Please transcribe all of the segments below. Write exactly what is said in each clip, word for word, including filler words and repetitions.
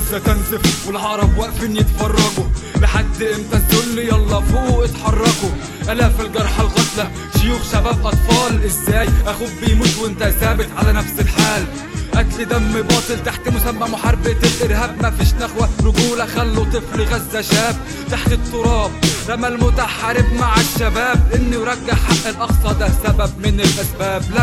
غزة تنزف والعرب واقفين يتفرجوا، لحد امتى الذل؟ يلا فوق اتحركوا. الاف الجرحى القتلى، شيوخ شباب اطفال، ازاي اخوك بيموت وانت ثابت على نفس الحال؟ قتل دم باطل تحت مسمى محاربة الارهاب، مفيش نخوة رجولة، خلوا طفل غزة شاب تحت التراب. رمى المتحارب مع الشباب، انه يرجع حق الاقصى ده سبب من الاسباب. لا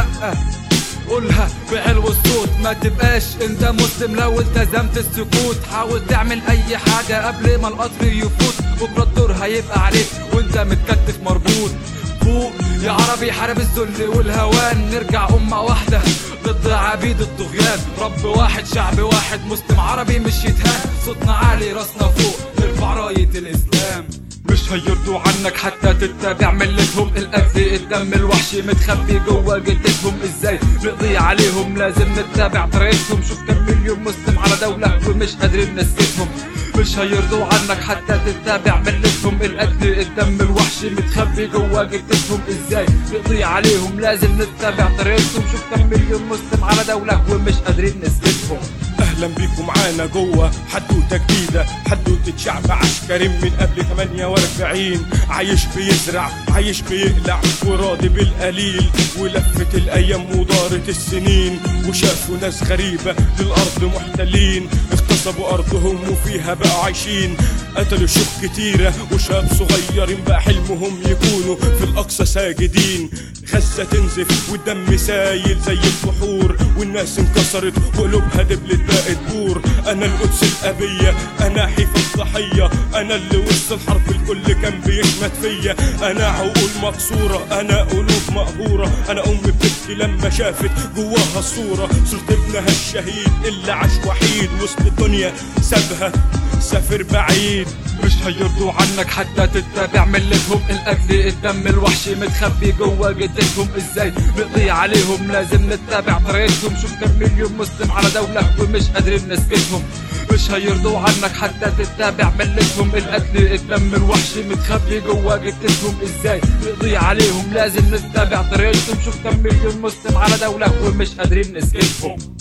قولها بعلو الصوت، ما تبقاش انت مسلم لو التزمت السكوت. حاول تعمل اي حاجة قبل ما القطر يفوت، بكرة الدور هيبقى عليك وانت متكتف مربوط. فوق يا عربي، حارب الذل والهوان، نرجع أمة واحدة ضد عبيد الطغيان. رب واحد، شعب واحد، مسلم عربي مش يتهان. صوتنا عالي، راسنا فوق، نرفع راية الإسلام. مش هيرضوا عنك حتى تتبع ملتهم، القتل الدم الوحشي متخبي جوا جدتهم. ازاي نقضي عليهم؟ لازم نتبع طريقتهم. شوف كم مليون مسلم على دولة ومش قادرين نسكتهم. مش هيرضوا عنك حتى تتبع ملتهم، القتل الدم الوحشي متخبي جوا جدتهم. ازاي نقضي عليهم؟ لازم نتبع طريقتهم. شوف كم مليون مسلم على دولة ومش قادرين نسكتهم. اهلا بيكم معانا جوه حدوته جديده، حدوته شعب عسكري من قبل ثمانية وأربعين، عايش بيزرع، عايش بيقلع، وراضي بالقليل. ولفت الايام ودارت السنين، وشافوا ناس غريبه للارض محتلين، اغتصبوا ارضهم وفيها بقوا عايشين. قتلوا شيوخ كتيره وشاب صغيرين، بقى حلمهم يكونوا في الاقصى ساجدين. غزه تنزف والدم سايل زي البحور، والناس انكسرت وقلوبها دبلت بقت بور. انا القدس الابيه، انا حيف الضحيه، انا اللي وسط الحرب الكل كان بيشمت فيا. انا عقول مكسوره، انا قلوب مقهوره، انا امي بتبكي لما شافت جواها الصوره. صرت ابنها الشهيد اللي عاش وحيد وسط الدنيا، سابها سافر بعيد. مش هيرضوا عنك حتى تتبع ملتهم، القتل الدم الوحشي متخبي جوا جدتهم. ازاي نقضي عليهم؟ لازم نتبع طريقتهم. شوف كم مليون مسلم على دولة ومش قادرين نسكتهم. مش هيرضوا عنك حتى تتبع ملتهم، القتل الدم الوحشي متخبي جوا جدتهم. ازاي نقضي عليهم؟ لازم نتبع طريقتهم. شوف كم مليون مسلم على دولة ومش قادرين نسكتهم.